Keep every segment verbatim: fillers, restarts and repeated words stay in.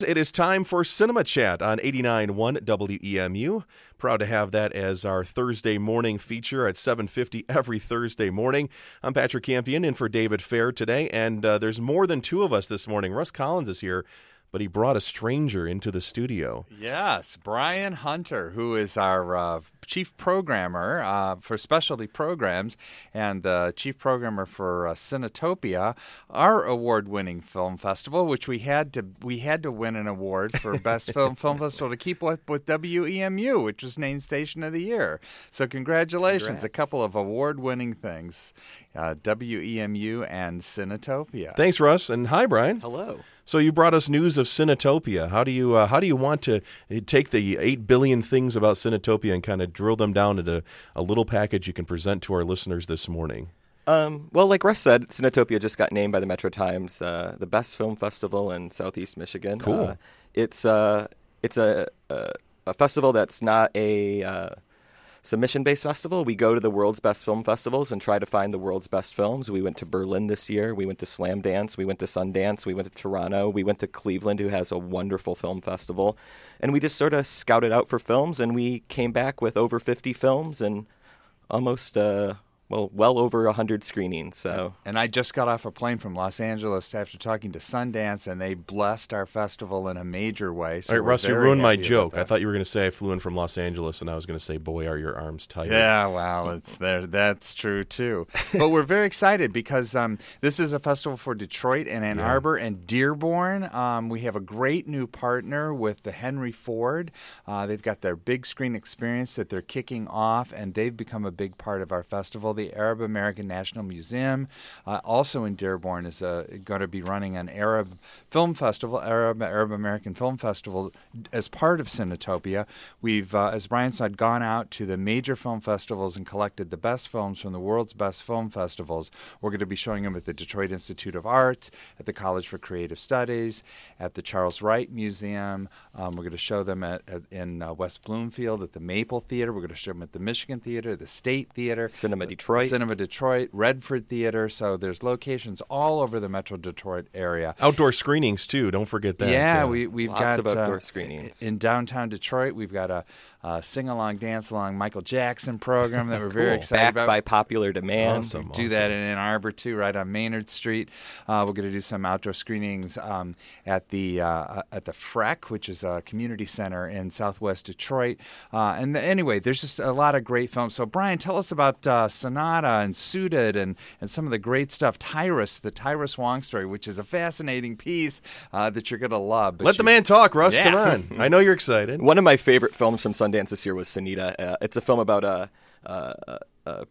It is time for Cinema Chat on eighty-nine point one W E M U. Proud to have that as our Thursday morning feature at seven fifty every Thursday morning. I'm Patrick Campion in for David Fair today, and uh, there's more than two of us this morning. Russ Collins is here, but he brought a stranger into the studio. Yes, Brian Hunter, who is our uh, chief programmer uh, for specialty programs and uh, chief programmer for uh, Cinetopia, our award-winning film festival, which we had to we had to win an award for best film film festival to keep with with W E M U, which was named Station of the Year. So congratulations, Congrats. A couple of award-winning things, uh, W E M U and Cinetopia. Thanks, Russ, and hi, Brian. Hello. So you brought us news of Cinetopia. How do you uh, how do you want to take the eight billion things about Cinetopia and kind of drill them down into a little package you can present to our listeners this morning? Um, well, like Russ said, Cinetopia just got named by the Metro Times uh, the best film festival in Southeast Michigan. Cool. Uh, it's uh, it's a, a a festival that's not a uh, submission-based festival. We go to the world's best film festivals and try to find the world's best films. We went to Berlin this year. We went to Slamdance. We went to Sundance. We went to Toronto. We went to Cleveland, who has a wonderful film festival. And we just sort of scouted out for films, and we came back with over fifty films and almost, uh, well, well over one hundred screenings. So, And I just got off a plane from Los Angeles after talking to Sundance, and they blessed our festival in a major way. So All right, we're Russ, you very ruined my happy about joke. I that. thought you were going to say I flew in from Los Angeles, and I was going to say, boy, are your arms tight. Yeah, well, it's there. That's true too. But we're very excited because um, this is a festival for Detroit and Ann Yeah. Arbor and Dearborn. Um, we have a great new partner with the Henry Ford. Uh, they've got their big screen experience that they're kicking off, and they've become a big part of our festival. The Arab American National Museum, uh, also in Dearborn, is uh, going to be running an Arab Film Festival, Arab Arab American Film Festival, as part of Cinetopia. We've, uh, as Brian said, gone out to the major film festivals and collected the best films from the world's best film festivals. We're going to be showing them at the Detroit Institute of Arts, at the College for Creative Studies, at the Charles Wright Museum. Um, we're going to show them at, at, in uh, West Bloomfield at the Maple Theater. We're going to show them at the Michigan Theater, the State Theater, Cinema Detroit. Cinema Detroit, Redford Theater. So there's locations all over the Metro Detroit area. Outdoor screenings, too. Don't forget that. Yeah, we, we've Lots got of outdoor uh, screenings. in downtown Detroit. We've got a, a sing-along, dance-along Michael Jackson program that we're very Cool. excited Backed about. by popular demand. Awesome. Do that in Ann Arbor, too, right on Maynard Street. Uh, we're going to do some outdoor screenings um, at the uh, at the Freck, which is a community center in southwest Detroit. Uh, and the, anyway, there's just a lot of great films. So, Brian, tell us about uh, Sonata and Suited and, and some of the great stuff. Tyrus, the Tyrus Wong story, which is a fascinating piece uh, that you're going to love. But Let the you- man talk, Russ. Yeah. Come on. I know you're excited. One of my favorite films from Sundance this year was Sunita. Uh, it's a film about a, a, a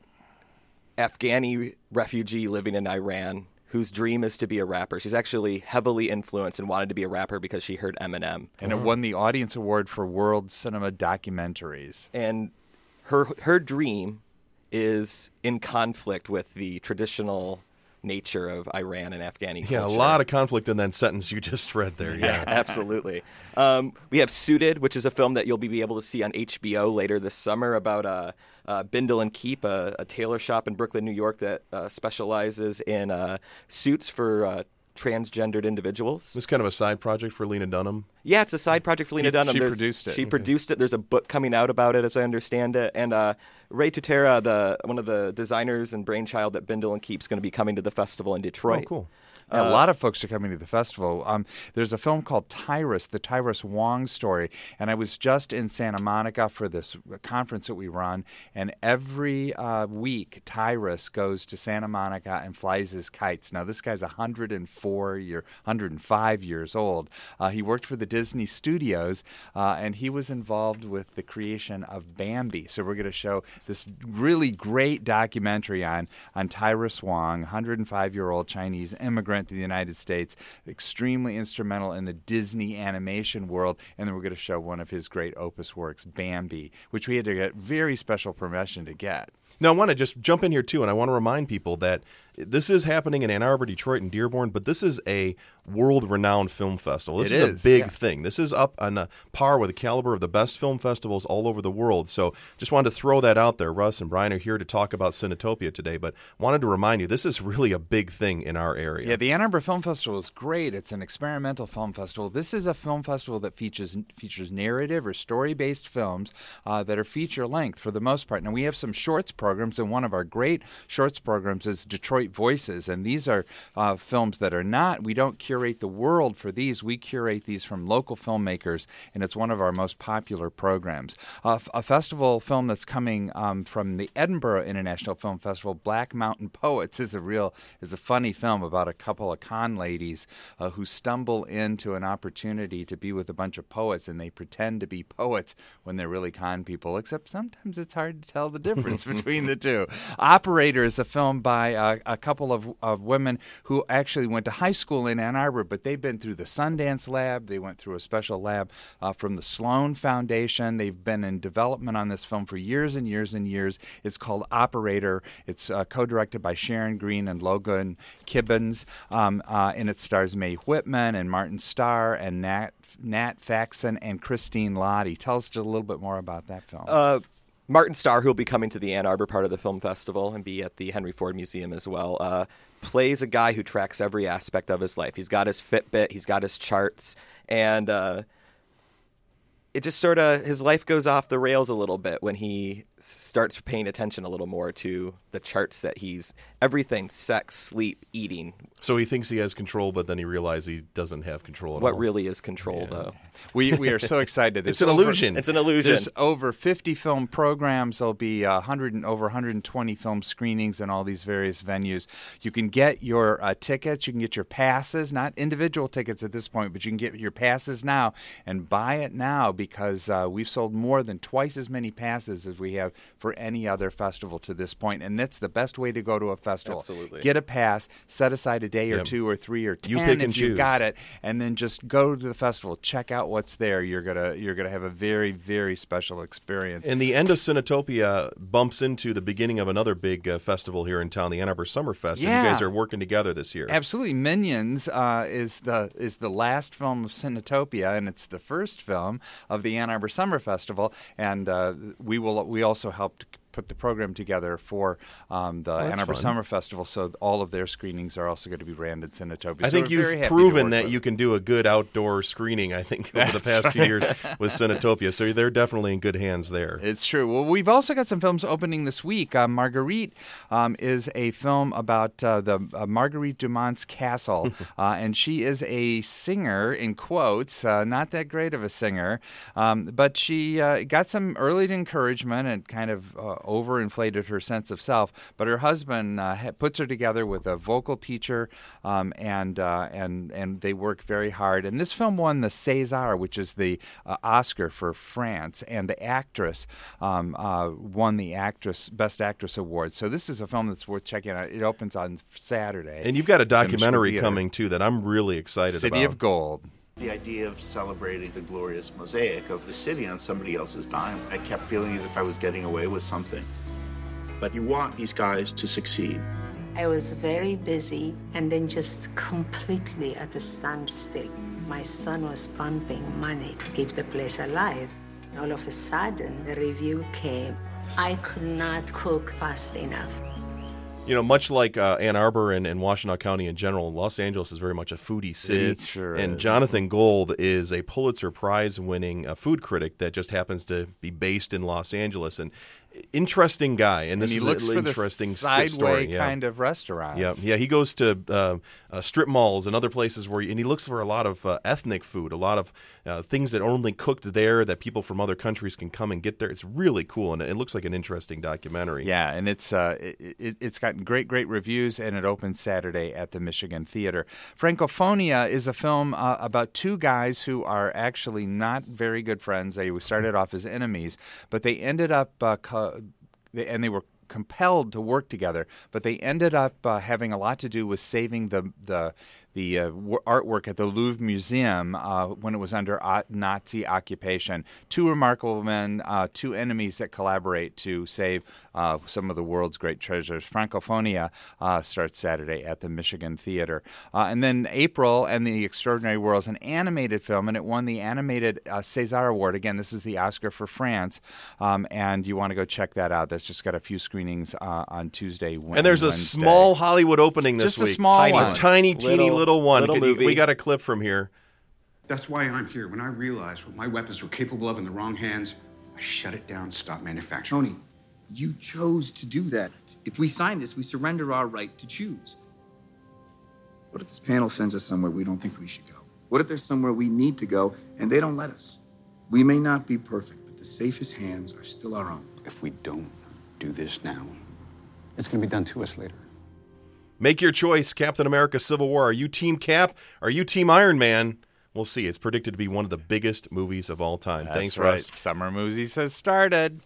Afghani refugee living in Iran whose dream is to be a rapper. She's actually heavily influenced and wanted to be a rapper because she heard Eminem. And it won the Audience Award for World Cinema Documentaries. And her her dream is in conflict with the traditional nature of Iran and Afghani culture. Yeah, a lot of conflict in that sentence you just read there. Yeah. Absolutely. Um, we have Suited, which is a film that you'll be able to see on H B O later this summer about uh, uh, Bindle and Keep, a, a tailor shop in Brooklyn, New York that uh, specializes in uh, suits for uh, transgendered individuals. This is kind of a side project for Lena Dunham. Yeah, it's a side project for Lena She- Dunham. she There's- produced it. She Okay. produced it. There's a book coming out about it, as I understand it. And uh, Ray Tutera, the one of the designers and brainchild at Bindle and Keep, is going to be coming to the festival in Detroit. Oh, cool. a lot of folks are coming to the festival. Um, there's a film called Tyrus, the Tyrus Wong story, and I was just in Santa Monica for this conference that we run, and every uh, week Tyrus goes to Santa Monica and flies his kites. Now, this guy's one hundred four year, one hundred five years old. Uh, he worked for the Disney Studios, uh, and he was involved with the creation of Bambi. So we're going to show this really great documentary on, on Tyrus Wong, one hundred five year old Chinese immigrant to the United States, extremely instrumental in the Disney animation world. And then we're going to show one of his great opus works, Bambi, which we had to get very special permission to get. Now, I want to just jump in here, too, and I want to remind people that this is happening in Ann Arbor, Detroit, and Dearborn, but this is a world-renowned film festival. This It is, is, a big yeah. thing. This is up on a par with the caliber of the best film festivals all over the world. So just wanted to throw that out there. Russ and Brian are here to talk about Cinetopia today, but wanted to remind you, this is really a big thing in our area. Yeah, the The Ann Arbor Film Festival is great. It's an experimental film festival. This is a film festival that features features narrative or story-based films uh, that are feature-length for the most part. Now, we have some shorts programs, and one of our great shorts programs is Detroit Voices, and these are uh, films that are not, we don't curate the world for these. We curate these from local filmmakers, and it's one of our most popular programs. Uh, a festival film that's coming um, from the Edinburgh International Film Festival, Black Mountain Poets, is a real is a funny film about a couple of con ladies uh, who stumble into an opportunity to be with a bunch of poets, and they pretend to be poets when they're really con people, except sometimes it's hard to tell the difference between the two. Operator is a film by uh, a couple of, of women who actually went to high school in Ann Arbor, but they've been through the Sundance Lab. They went through a special lab uh, from the Sloan Foundation. They've been in development on this film for years and years and years. It's called Operator. It's uh, co-directed by Sharon Green and Logan Kibbens, um, uh, and it stars Mae Whitman and Martin Starr and Nat, Nat Faxon and Christine Lottie. Tell us just a little bit more about that film. Uh, Martin Starr, who will be coming to the Ann Arbor part of the film festival and be at the Henry Ford Museum as well, uh, plays a guy who tracks every aspect of his life. He's got his Fitbit, he's got his charts, and uh, it just sort of, his life goes off the rails a little bit when he starts paying attention a little more to the charts that he's, everything, sex, sleep, eating. So he thinks he has control, but then he realizes he doesn't have control at What all. really is control, Yeah. though? We we are so excited. It's There's an over- illusion. It's an illusion. There's over fifty film programs. There'll be one hundred and over one hundred twenty film screenings in all these various venues. You can get your uh, tickets. You can get your passes, not individual tickets at this point, but you can get your passes now and buy it now because uh, we've sold more than twice as many passes as we have for any other festival to this point, and that's the best way to go to a festival. Absolutely. Get a pass, set aside a day or Yep. two or three or ten You pick if and you choose. got it, and then just go to the festival, check out what's there. You're gonna you're gonna have a very very special experience. And the end of Cinetopia bumps into the beginning of another big uh, festival here in town, the Ann Arbor Summerfest. And Yeah. you guys are working together this year. Absolutely, Minions uh, is the is the last film of Cinetopia, and it's the first film of the Ann Arbor Summer Festival. And uh, we will we also helped put the program together for um, the Oh, that's Ann Arbor fun. Summer Festival, so all of their screenings are also going to be ran in Cinetopia. I So think we're very you've happy to proven work that with you them. can do a good outdoor screening, I think, over the That's past few years with Cinetopia. So they're definitely in good hands there. It's true. Well, we've also got some films opening this week. Uh, Marguerite um, is a film about uh, the uh, Marguerite Dumont's castle, uh, and she is a singer, in quotes, uh, not that great of a singer, um, but she uh, got some early encouragement and kind of uh, overinflated her sense of self. But her husband uh, ha- puts her together with a vocal teacher, um, and uh, and and they work very hard. And this film won the César, which is the uh, Oscar for France, and the actress um, uh, won the actress Best Actress award. So this is a film that's worth checking out. It opens on Saturday. And you've got a in the Michigan documentary Theater. coming, too, that I'm really excited City about. of Gold. The idea of celebrating the glorious mosaic of the city on somebody else's dime, I kept feeling as if I was getting away with something. But you want these guys to succeed. I was very busy and then just completely at a standstill. My son was pumping money to keep the place alive. All of a sudden, the review came. I could not cook fast enough. You know, much like uh, Ann Arbor and, and Washtenaw County in general, Los Angeles is very much a foodie city. It sure and is. Jonathan Gold is a Pulitzer Prize-winning uh, food critic that just happens to be based in Los Angeles. And interesting guy. And this and he is looks an for the interesting sideway story. Yeah. kind of restaurants. Yeah, yeah. He goes to uh, uh, strip malls and other places where, and he looks for a lot of uh, ethnic food, a lot of uh, things that are only cooked there that people from other countries can come and get there. It's really cool, and it looks like an interesting documentary. Yeah, and it's uh, it, it, it's gotten great, great reviews, and it opens Saturday at the Michigan Theater. Francophonia is a film uh, about two guys who are actually not very good friends. They started off as enemies, but they ended up, uh, co- they, and they were compelled to work together, but they ended up uh, having a lot to do with saving the the the uh, w- artwork at the Louvre Museum uh, when it was under uh, Nazi occupation. Two remarkable men, uh, two enemies that collaborate to save uh, some of the world's great treasures. Francophonia uh, starts Saturday at the Michigan Theater. Uh, and then April and the Extraordinary World is an animated film, and it won the animated uh, César Award. Again, this is the Oscar for France, um, and you want to go check that out. That's just got a few screenings uh, on Tuesday, Wednesday. And there's a small Hollywood opening this Just week. a small tiny, one. A tiny, teeny Little- little one. little Can you- movie. we got a clip from here. That's why I'm here. When I realized what my weapons were capable of in the wrong hands, I shut it down, stopped manufacturing. Tony, you chose to do that. If we sign this, we surrender our right to choose. What if this panel sends us somewhere we don't think we should go? What if there's somewhere we need to go and they don't let us? We may not be perfect, but the safest hands are still our own. If we don't do this now, it's going to be done to us later. Make your choice, Captain America Civil War. Are you Team Cap? Are you Team Iron Man? We'll see. It's predicted to be one of the biggest movies of all time. That's Thanks, right. Russ. Summer Movies has started.